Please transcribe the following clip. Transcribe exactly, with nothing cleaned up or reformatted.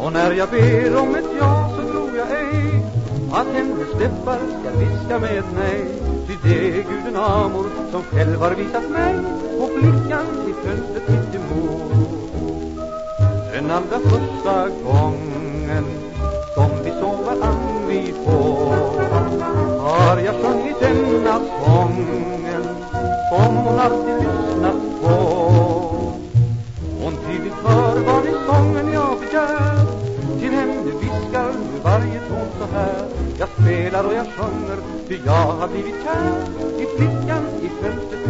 Och när jag ber om ett ja så tror jag ej att hennes läppar ska viska med ett nej. Ty det är guden Amor som själv har visat mig och flickan i fönstret mitt emot. Den allra första gången som vi såg varann vi på har jag sjungit denna sången som hon alltid lyssnat på. Hon tydligt hör vad i sången jag begär, till henne viskar nu varje ton så här. Jag spelar och jag sjunger, ty jag har blivit kär i flickan i fönstret